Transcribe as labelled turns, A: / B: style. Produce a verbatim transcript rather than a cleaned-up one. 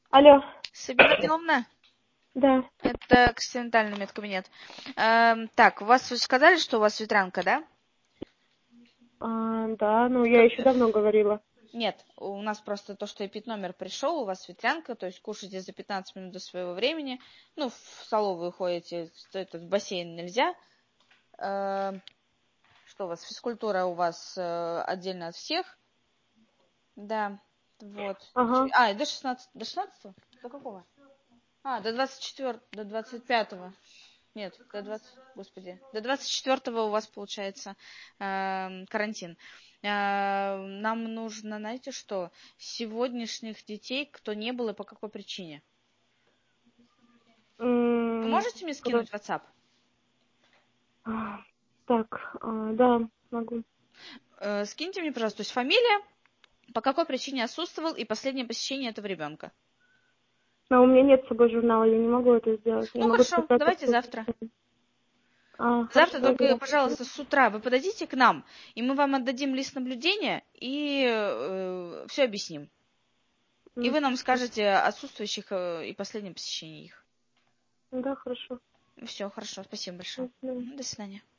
A: Алло,
B: Сабина Абдиловна,
A: да.
B: это континентальный медкабинет. Эм, так, у вас вы сказали, что у вас ветрянка, да?
A: А, да, ну я еще давно говорила.
B: Нет, у нас просто то, что эпид-номер пришел, у вас ветрянка, то есть кушайте за пятнадцать минут до своего времени. Ну, в столовую ходите, этот, в бассейн нельзя. Эм, что у вас, физкультура у вас э, отдельно от всех. Да, вот.
A: Ага.
B: А, и до шестнадцатого. До шестнадцатого? До какого? А, до двадцать четвёртого, до двадцать пятого. Нет, до двадцать, господи, до двадцать четвёртого у вас получается эм, карантин. Э, нам нужно, знаете что, сегодняшних детей, кто не был и по какой причине. Вы
A: М,
B: можете мне
A: про-
B: скинуть в WhatsApp?
A: а, Так, а, да, могу.
B: Э, скиньте мне, пожалуйста, то есть фамилия, по какой причине отсутствовал и последнее посещение этого ребенка.
A: Но у меня нет с собой журнала, я не могу это сделать. Я
B: Ну
A: могу
B: хорошо,
A: списать
B: давайте
A: откуда.
B: завтра.
A: А,
B: Завтра
A: хорошо,
B: только,
A: да.
B: пожалуйста, с утра вы подойдите к нам, и мы вам отдадим лист наблюдения и э, все объясним. И
A: М,
B: вы нам скажете отсутствующих э, и последнее посещение их.
A: Да, хорошо.
B: Все, хорошо, спасибо большое.
A: До свидания.
B: Мгм, до свидания.